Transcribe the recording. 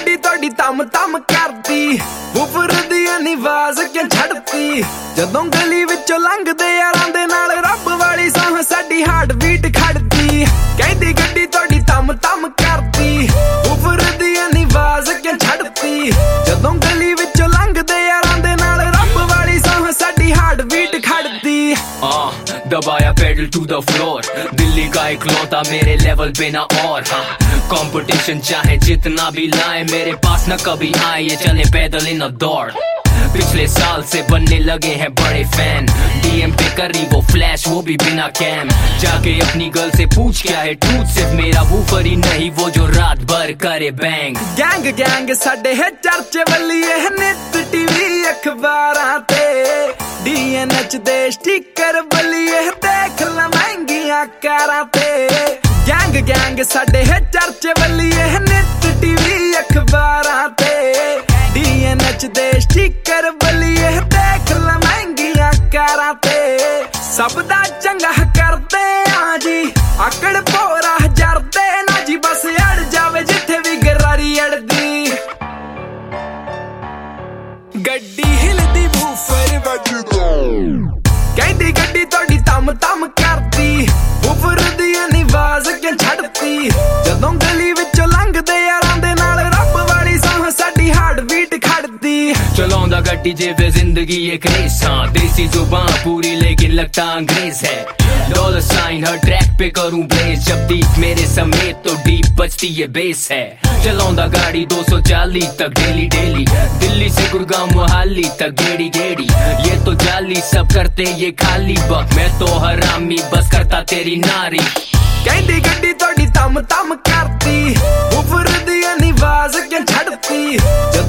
गड्डी तोड़ी तम तम करदी उपर दी आवाज क्यों छड़ती जदों गली विचों लंघदे यारां दे नाल रब वाली साह साडी हार्ट बीट खड़दी कहदी गड्डी तोड़ी तम तम करदी उपर दी आवाज क्यों छड़ती जदों गली विचों लंघदे यारां दे नाल रब वाली साह साडी हार्ट बीट खड़दी दबाया pedal to the floor Delhi का इकलौता मेरे लेवल पे ना और कंपटीशन चाहे जितना भी लाए मेरे पास ना कभी आए ये चले पैदल इन दौड़ पिछले साल से बनने लगे हैं बड़े फैन डीएम पे करी वो फ्लैश वो भी बिना कैम जाके अपनी गर्ल से पूछ क्या है ट्रूथ सिर्फ मेरा वूफर ही नहीं वो जो रात भर करे बैंग गैंग गैंग साडे है चर्चे वल्लीए नित टीवी अखबारां ते डीएनएच दे स्टिकर वल्लीए देख ला महंगियां कारां ते गैंग गैंग साडे है चर्चे वल्लीए नित टीवी अखबारां ते डीएनएच दे स्टिकर वल्लीए देख ला महंगियां कारां ते सब दा चंगा करदे आ जी आकड़ पोरा जरदे ना जी बस अड़ जावे जिथे भी गरारी अड़दी गड्डी हिलदी बूफर वजदा कहदी गड्डी तोड़ी तम तम करदी उपर दी आवाज क्यों छड़ती जदों गली विचों लंघदे यारां दे नाल रब वाली साह साडी हार्ट बीट खड़दी चलाਉਂਦਾ गड्डी जेवे जिंदगी एक रेस हाँ देसी जुबान पूरी लेकिन लगता अंग्रेज है डॉलर साइन हर ट्रैक पे करूं ब्लेज जब डीप मेरे समेत तो डीप बजती ये बेस है चलाਉਂਦਾ गाड़ी 240 तक डेली डेली दिल्ली से गुड़गांव मोहाली तक गेड़ी गेड़ी ये तो जाली सब करते ये खाली बक मैं तो हरामी बस करता तेरी नारी कहदी गड्डी तोड़ी तम तम करदी उपर दी आवाज क्यों छड़ती